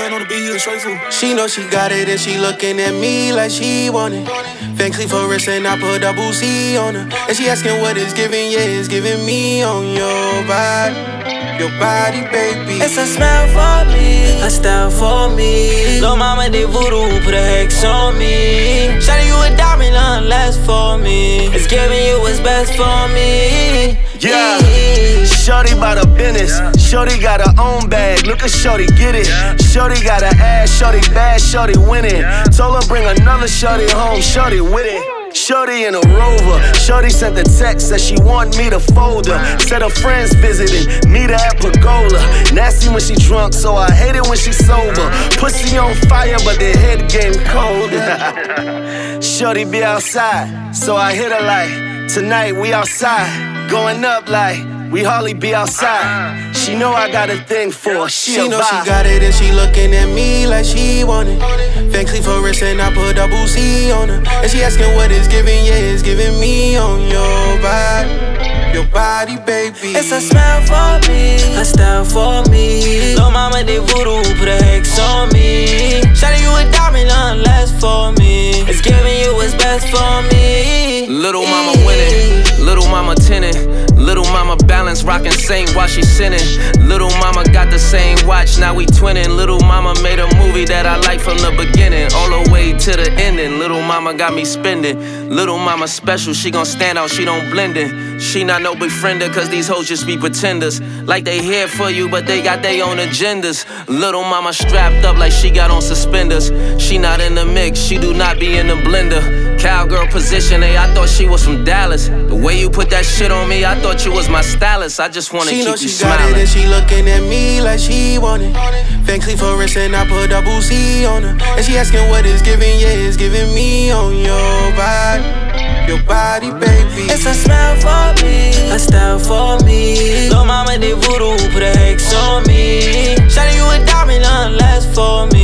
Riding on the beat, you straight fool. She know she got it and she looking at me like she want it. Van Cleef for wrist and I put double C on her. And she asking what it's giving, yeah, it's giving me on your body, baby. It's a smell for me, a style for me. Lil' mama, they voodoo, put a hex on me. Shawty, you a diamond, nothing less for me. It's giving you what's best for me. Yeah, shorty bout her business. Shorty got her own bag, look at shorty get it. Shorty got her ass, shorty bad, shorty winning. Told her bring another shorty home, shorty with it. Shorty in a Rover, shorty sent the text that she want me to fold her. Said her friends visiting, meet her at Pergola. Nasty when she drunk, so I hate it when she sober. Pussy on fire, but the head game cold. Shorty be outside, so I hit her like, tonight we outside, going up like, we hardly be outside. She know I got a thing for her, she know she got it and she looking at me like she want it. Van Cleef for wrist and I put double C on her. And she asking what it's giving, yeah, it's giving me on your body, baby. It's a smell for me, a style for me. Lil' mama, they voodoo, put a hex on me. Shawty, you a diamond, nothing less for me. It's giving you what's best for me. Little mama winning, little mama tinning. Little mama balance, rockin' Saint while she sinning. Little mama got the same watch, now we twinning. Little mama made a movie that I like from the beginning, all the way to the ending. Little mama got me spending. Little mama special, she gon' stand out, she don't blend in. She not no befriender, cause these hoes just be pretenders. Like they here for you, but they got their own agendas. Little mama strapped up like she got on suspenders. She not in the mix, she do not be in the blender. Cowgirl position, hey, I thought she was from Dallas. The way you put that shit on me, I thought you was my stylist. I just wanna keep you smiling. She know she got it and she looking at me like she want it. Van Cleef for wrist and I put double C on her. And she asking what it's giving, yeah, it's giving me on your body, baby. It's a smell for me, a style for me. Lil' mama, they voodoo, put a hex on me. Shawty, you a diamond, nothing less for me.